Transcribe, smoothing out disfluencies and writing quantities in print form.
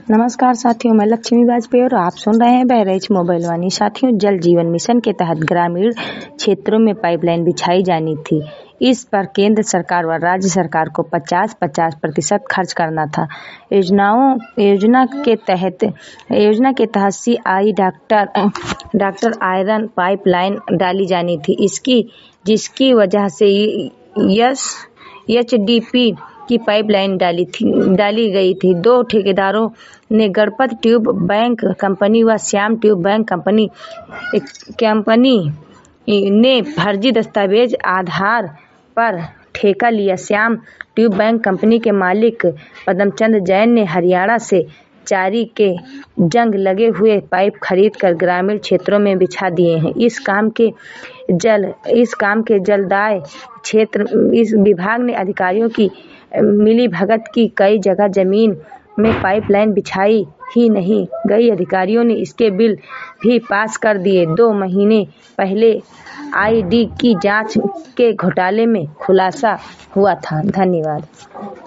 नमस्कार साथियों, मैं लक्ष्मी वाजपेयी और आप सुन रहे हैं बहराइच मोबाइल वाणी। साथियों, जल जीवन मिशन के तहत ग्रामीण क्षेत्रों में पाइपलाइन बिछाई जानी थी। इस पर केंद्र सरकार व राज्य सरकार को 50-50% खर्च करना था। योजना के तहत CI डॉक्टर आयरन पाइपलाइन डाली जानी थी। जिसकी वजह से HDP की पाइपलाइन डाली गई थी। दो ठेकेदारों ने गणपत ट्यूब बैंक कंपनी व श्याम ट्यूब बैंक कंपनी ने फर्जी दस्तावेज आधार पर ठेका लिया। श्याम ट्यूब बैंक कंपनी के मालिक पदमचंद जैन ने हरियाणा से चारी के जंग लगे हुए पाइप खरीदकर ग्रामीण क्षेत्रों में बिछा दिए हैं। इस काम के जलदाय क्षेत्र इस विभाग ने अधिकारियों की मिलीभगत की कई जगह जमीन में पाइपलाइन बिछाई ही नहीं गई। अधिकारियों ने इसके बिल भी पास कर दिए। 2 महीने पहले ID की जांच के घोटाले में खुलासा हुआ था। धन्यवाद।